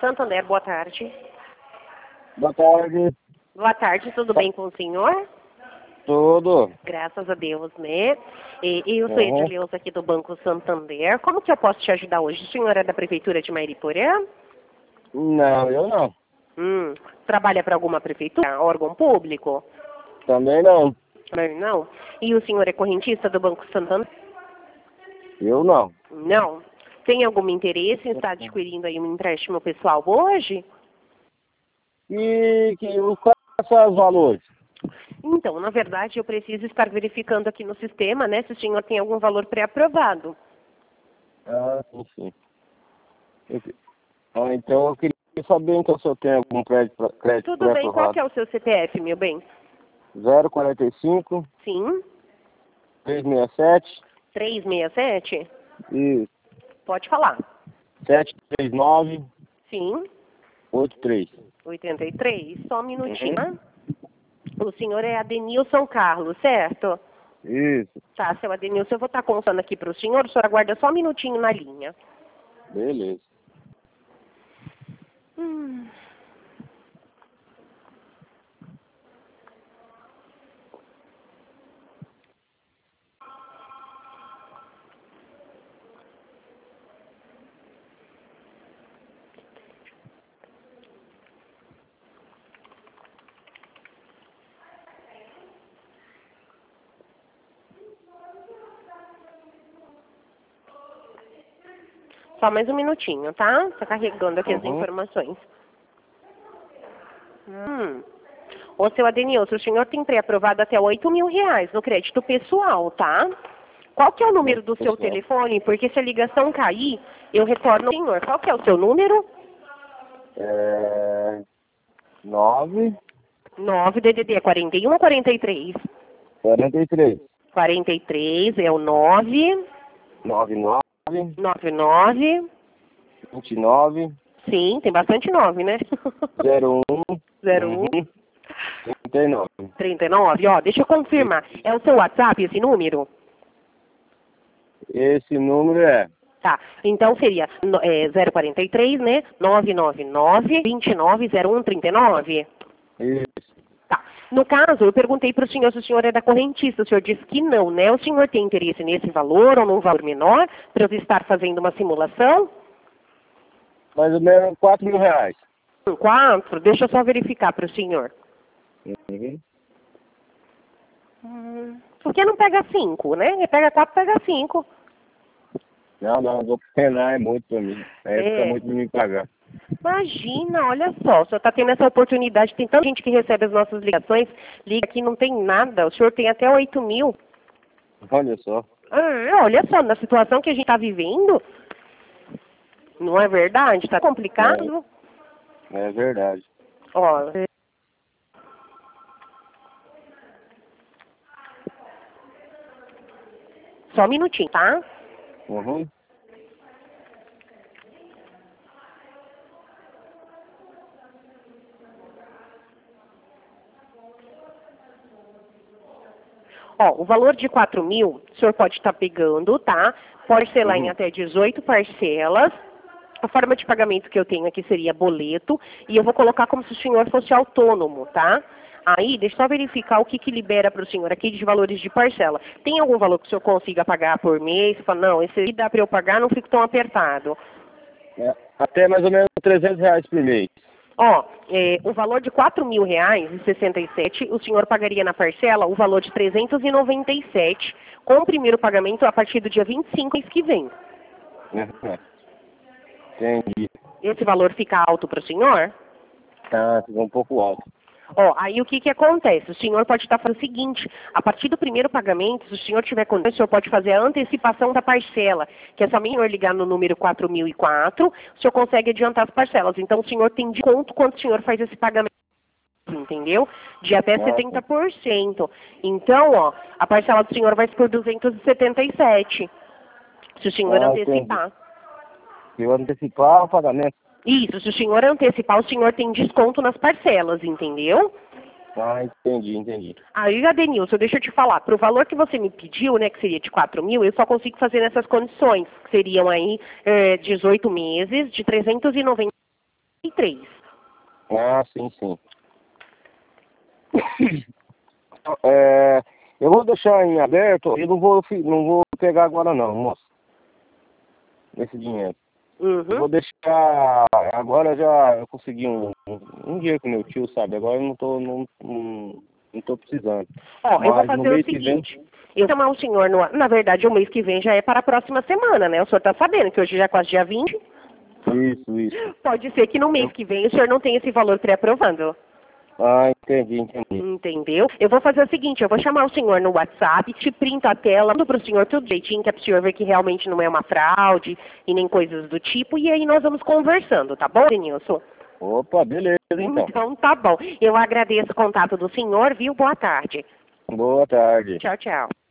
Santander, boa tarde. Boa tarde. Boa tarde, tudo bem com o senhor? Tudo. Graças a Deus, né? Eu sou Edileuza aqui do Banco Santander. Como que eu posso te ajudar hoje? O senhor é da Prefeitura de Mariporã? Não, eu não. Trabalha para alguma prefeitura? Órgão público? Também não. Também não. E o senhor é correntista do Banco Santander? Eu não. Não. Tem algum interesse em estar adquirindo aí um empréstimo pessoal hoje? Quais são os valores? Então, na verdade, eu preciso estar verificando aqui no sistema, né, se o senhor tem algum valor pré-aprovado. Sim. Então eu queria saber então se eu tenho algum crédito Tudo bem, qual pré-aprovado. que é o seu CPF, meu bem? 045 Sim. 367 367? e Pode falar. 739 Sim. 83. 83? Só um minutinho, tá? O senhor é Adenilson Carlos, certo? Isso. Tá, seu Adenilson, eu vou estar contando aqui para o senhor aguarda só um minutinho na linha. Beleza. Só mais um minutinho, tá? Tá carregando aqui as informações. Ô, seu Adenilson, o senhor tem pré-aprovado até R$8.000 no crédito pessoal, tá? Qual que é o número do seu telefone? Porque se a ligação cair, eu retorno ao senhor. Qual que é o seu número? 9 9, DDD é 41 ou 43? 43 43 é o 9, 99 99. 29 Sim, tem bastante 9, né? 01 01 39. 39. Ó, deixa eu confirmar. É o seu WhatsApp esse número? Esse número é Tá, então seria 043, né? 999 290139. isso. Tá. No caso, eu perguntei para o senhor se o senhor é da correntista. O senhor disse que não, né? O senhor tem interesse nesse valor ou num valor menor para eu estar fazendo uma simulação? Mais ou menos R$4.000. 4? Deixa eu só verificar para o senhor. Por que não pega 5, né? Ele pega 4, pega 5. Não vou penar, é muito pra mim. Fica muito pra mim pagar. Imagina, olha só, o senhor está tendo essa oportunidade, tem tanta gente que recebe as nossas ligações, liga aqui, não tem nada, o senhor tem até 8.000. Olha só. Olha só, na situação que a gente está vivendo, não é verdade? Está complicado. É verdade. Ó, só um minutinho, tá? Ó, o valor de 4.000, o senhor pode estar pegando, tá? Pode parcelar em até 18 parcelas. A forma de pagamento que eu tenho aqui seria boleto. E eu vou colocar como se o senhor fosse autônomo, tá? Aí, deixa eu só verificar o que libera para o senhor aqui de valores de parcela. Tem algum valor que o senhor consiga pagar por mês? Você fala, não, esse aí dá para eu pagar, não fico tão apertado. Até mais ou menos R$300 por mês. Ó, o valor de R$4.000,67, o senhor pagaria na parcela o valor de 397, com o primeiro pagamento a partir do dia 25 mês que vem. Entendi. Esse valor fica alto para o senhor? Tá, ficou um pouco alto. Ó, aí o que acontece? O senhor pode estar fazendo o seguinte, a partir do primeiro pagamento, se o senhor tiver condições, o senhor pode fazer a antecipação da parcela, que é só o senhor ligar no número 4004, o senhor consegue adiantar as parcelas. Então o senhor tem desconto quando o senhor faz esse pagamento, entendeu? De até 70%. Então, ó, a parcela do senhor vai ser por 277, se o senhor antecipar. Se eu antecipar o pagamento. Isso, se o senhor antecipar, o senhor tem desconto nas parcelas, entendeu? Entendi. Aí, Adenilson, deixa eu te falar, para o valor que você me pediu, né, que seria de 4.000, eu só consigo fazer nessas condições, que seriam aí 18 meses, de 390 33. Ah, sim, sim. Eu vou deixar em aberto e não vou pegar agora não, moço. Esse dinheiro. Eu Uhum. vou deixar. Agora já eu consegui um dinheiro com meu tio, sabe? Agora eu não tô precisando. Ó, eu vou Mas no fazer o mês que vem. seguinte. Eu vou chamar o senhor, na verdade, o mês que vem já é para a próxima semana, né? O senhor está sabendo que hoje já é quase dia 20. Isso. Pode ser que no mês que vem o senhor não tenha esse valor pré-aprovando. Ah, entendi. Entendeu? Eu vou fazer o seguinte, eu vou chamar o senhor no WhatsApp, te printo a tela, mando pro senhor tudo direitinho, que é pro senhor ver que realmente não é uma fraude e nem coisas do tipo, e aí nós vamos conversando, tá bom, Denilson? Opa, beleza então. Então tá bom. Eu agradeço o contato do senhor, viu? Boa tarde. Boa tarde. Tchau, tchau.